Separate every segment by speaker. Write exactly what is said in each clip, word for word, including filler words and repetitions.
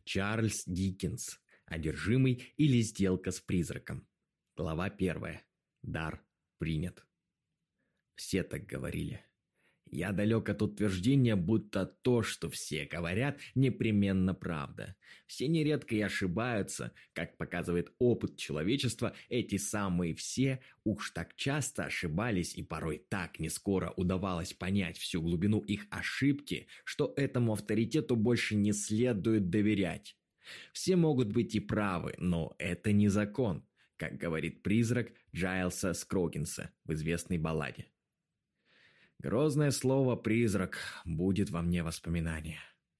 Speaker 1: Чарльз Диккенс. Одержимый или сделка с призраком. Глава первая. Дар принят. Все так говорили. Я далек от утверждения, будто то, что все говорят, непременно правда. Все нередко и ошибаются. Как показывает опыт человечества, эти самые все уж так часто ошибались, и порой так нескоро удавалось понять всю глубину их ошибки, что этому авторитету больше не следует доверять. Все могут быть и правы, но это не закон, как говорит призрак Джайлса Скрогинса в известной балладе. Грозное слово «призрак» будет во мне воспоминание.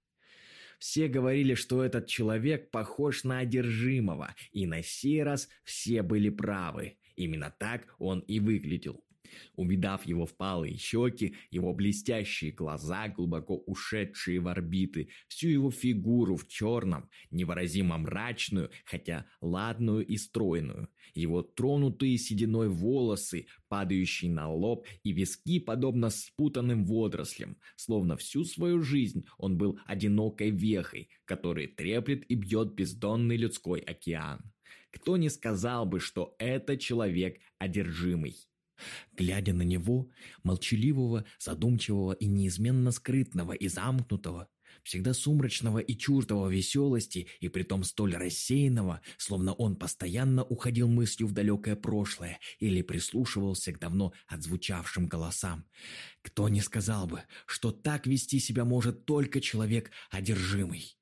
Speaker 1: Все говорили, что этот человек похож на одержимого, и на сей раз все были правы. Именно так он и выглядел. Увидав его впалые щеки, его блестящие глаза, глубоко ушедшие в орбиты, всю его фигуру в черном, невыразимо мрачную, хотя ладную и стройную, его тронутые сединой волосы, падающие на лоб, и виски, подобно спутанным водорослям, словно всю свою жизнь он был одинокой вехой, которая треплет и бьет бездонный людской океан. Кто не сказал бы, что это человек одержимый? Глядя на него, молчаливого, задумчивого и неизменно скрытного и замкнутого, всегда сумрачного и чуждого веселости, и притом столь рассеянного, словно он постоянно уходил мыслью в далекое прошлое или прислушивался к давно отзвучавшим голосам. Кто не сказал бы, что так вести себя может только человек одержимый?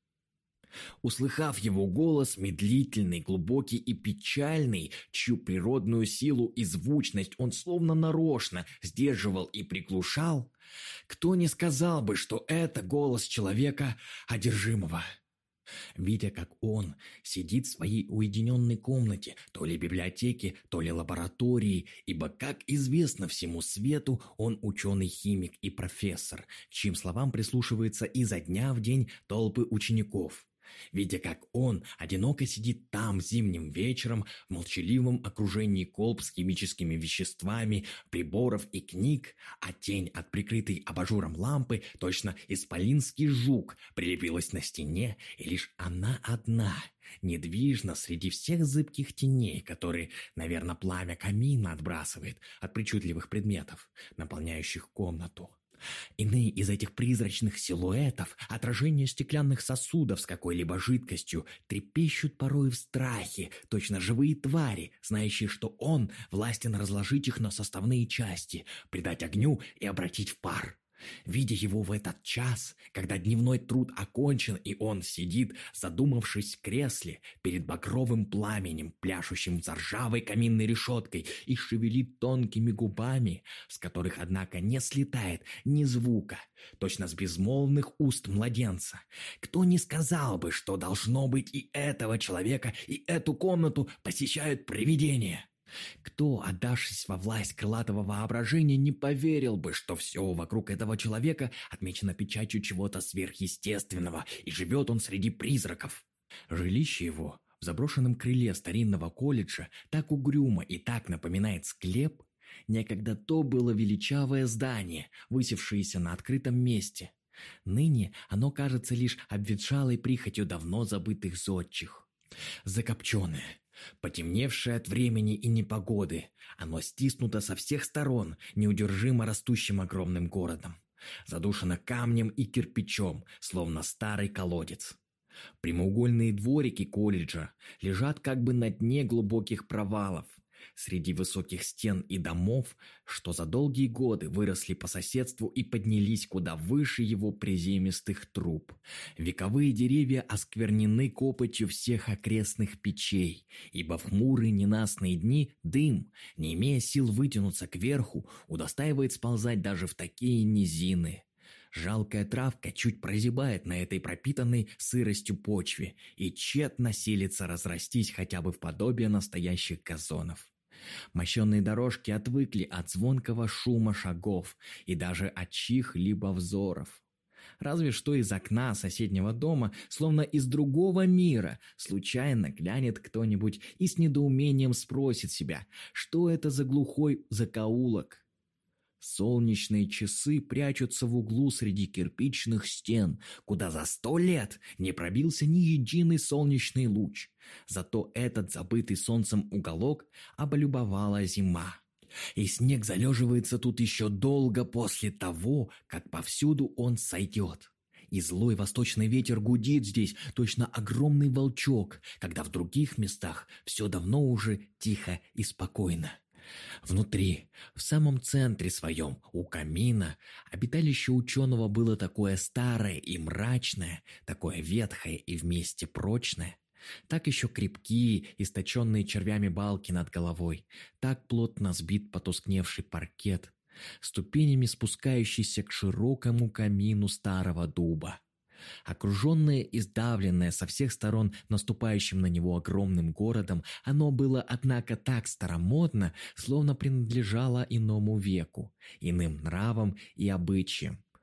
Speaker 1: Услыхав его голос, медлительный, глубокий и печальный, чью природную силу и звучность он словно нарочно сдерживал и приглушал, кто не сказал бы, что это голос человека одержимого? Видя, как он сидит в своей уединенной комнате, то ли библиотеке, то ли лаборатории, ибо, как известно всему свету, он ученый-химик и профессор, к чьим словам прислушивается изо дня в день толпы учеников. Видя, как он одиноко сидит там зимним вечером в молчаливом окружении колб с химическими веществами, приборов и книг, а тень от прикрытой абажуром лампы, точно исполинский жук, прилепилась на стене, и лишь она одна, недвижно среди всех зыбких теней, которые, наверное, пламя камина отбрасывает от причудливых предметов, наполняющих комнату. Иные из этих призрачных силуэтов, отражения стеклянных сосудов с какой-либо жидкостью, трепещут порой в страхе, точно живые твари, знающие, что он властен разложить их на составные части, придать огню и обратить в пар. Видя его в этот час, когда дневной труд окончен, и он сидит, задумавшись в кресле, перед багровым пламенем, пляшущим за ржавой каминной решеткой, и шевелит тонкими губами, с которых, однако, не слетает ни звука, точно с безмолвных уст младенца. Кто не сказал бы, что должно быть и этого человека, и эту комнату посещают привидения? Кто, отдавшись во власть крылатого воображения, не поверил бы, что все вокруг этого человека отмечено печатью чего-то сверхъестественного, и живет он среди призраков? Жилище его в заброшенном крыле старинного колледжа так угрюмо и так напоминает склеп. Некогда то было величавое здание, высевшееся на открытом месте. Ныне оно кажется лишь обветшалой прихотью давно забытых зодчих. Закопченное, потемневшее от времени и непогоды, оно стиснуто со всех сторон неудержимо растущим огромным городом, задушено камнем и кирпичом, словно старый колодец. Прямоугольные дворики колледжа лежат как бы на дне глубоких провалов, среди высоких стен и домов, что за долгие годы выросли по соседству и поднялись куда выше его приземистых труб. Вековые деревья осквернены копотью всех окрестных печей, ибо в хмурые ненастные дни дым, не имея сил вытянуться кверху, удостаивает сползать даже в такие низины. Жалкая травка чуть прозябает на этой пропитанной сыростью почве и тщетно силится разрастись хотя бы в подобие настоящих газонов. Мощенные дорожки отвыкли от звонкого шума шагов и даже от чьих-либо взоров. Разве что из окна соседнего дома, словно из другого мира, случайно глянет кто-нибудь и с недоумением спросит себя, что это за глухой закоулок. Солнечные часы прячутся в углу среди кирпичных стен, куда за сто лет не пробился ни единый солнечный луч. Зато этот забытый солнцем уголок облюбовала зима. И снег залеживается тут еще долго после того, как повсюду он сойдет. И злой восточный ветер гудит здесь, точно огромный волчок, когда в других местах все давно уже тихо и спокойно. Внутри, в самом центре своем, у камина, обиталище ученого было такое старое и мрачное, такое ветхое и вместе прочное. Так еще крепкие, источенные червями балки над головой, так плотно сбит потускневший паркет, ступенями спускающийся к широкому камину старого дуба. Окруженное и сдавленное со всех сторон наступающим на него огромным городом, оно было, однако, так старомодно, словно принадлежало иному веку, иным нравам и обычаям.